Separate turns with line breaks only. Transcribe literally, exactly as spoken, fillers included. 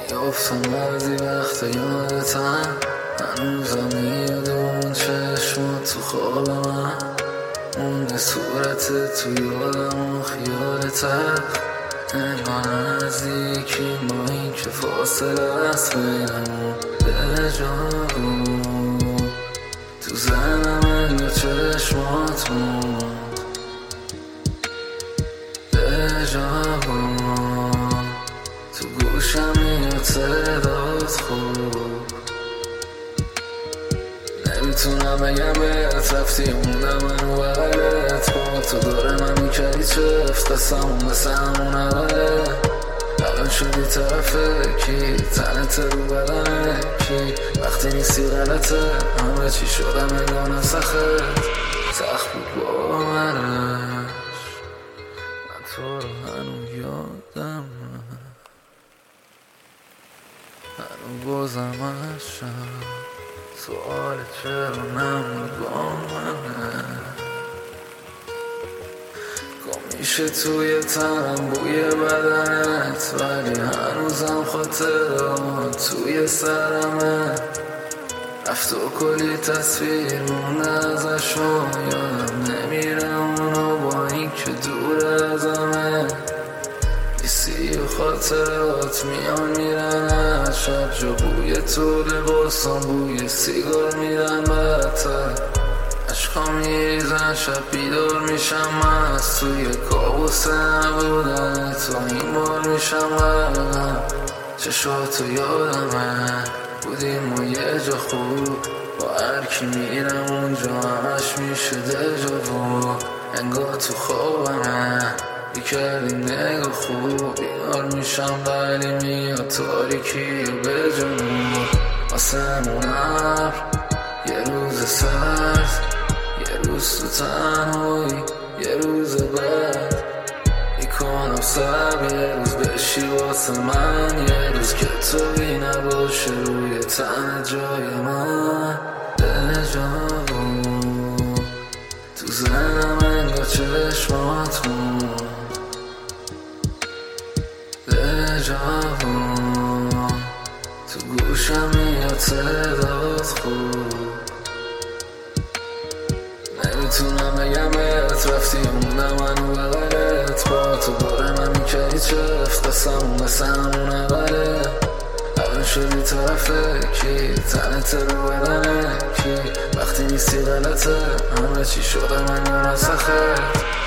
میافتم بعضی وقت یادتم، هنوزم میاد اون چشمات تو خواب من، مونده صورتت تو یادم و خیالتت. انگار نزدیکی با این که فاصله است بینمون. دژاوو تو ذهنم انگار چشماتون. دژاوو تو گوشم میاد صدات خوب. نمیتونم بگم بهت رفتی موندم منو بغلت، با تو داره من میکردی چفت قسمون مثل همون اوله. الان شدی طرف کی تنت رو بدنه کی، وقتی نیستی غلطه همه چی شدم انگار نسخت. سخت بود باورش من تو رو هنو یادم، هنو بازمشم. سوال چرا نمود با منه، گم میشه توی تنم بوی بدنت، ولی هنوزم خاطرات توی سرمه. رفت و کلی تصویر مونده ازشون، یادم نمیره اونو با این که دور ازمه. نیستی و خاطرات میان میرن شب جا، بوی تو لباسم بوی سیگار میرن بدتر. عشقا میریزن شب بیدار میشم من، از توی کابوس نبودن تو این بار میشم غرقم. چشاتو یادمه بودیم و یه جا خوب، با هرکی میرم اونجا همش میشه دژاوو. انگار تو خوابمه بیکردی نگاه خوب، بیدار میشم ولی میاد تاریکی و به جنوب. آسمون ابر یه روز سرد، یه روز تو تنهایی، یه روز بعد میکنم سب یه روز بشی واسه من، یه روز که توی نباشه روی تن جای من. دژاوو تو ذهنم انگار چشماتون. دژاوو تو گوشم میاد صدات خوب. نمیتونم بگم بهت رفتی موندم منو بغلت، با تو باره من میکردی چفت قسمون مثل همون اوله. الان شدی طرف کی تنت رو بدنه کی، وقتی نیستی غلطه همه چی شده من نسخت.